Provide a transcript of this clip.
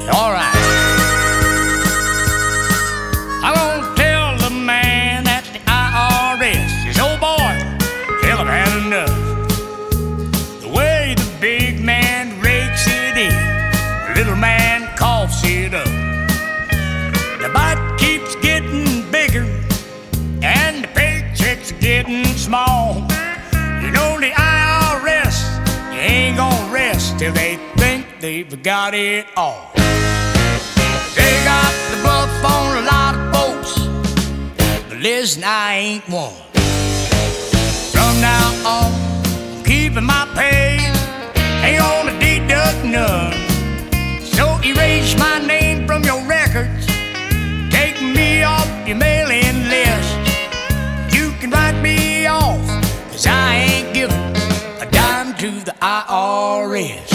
Alright. I'm gonna tell the man at the IRS, his old boy, hell, I've had enough. The way the big man rakes it in, the little man coughs it up. The bite keeps getting bigger and the paychecks are getting small. You know the IRS, you ain't gonna rest till they think they've got it all. They got the bluff on a lot of folks, but listen, I ain't one. From now on, I'm keeping my pay, ain't gonna deduct none. So erase my name from your records, take me off your mailing list. You can write me off, 'cause I ain't giving a dime to the IRS.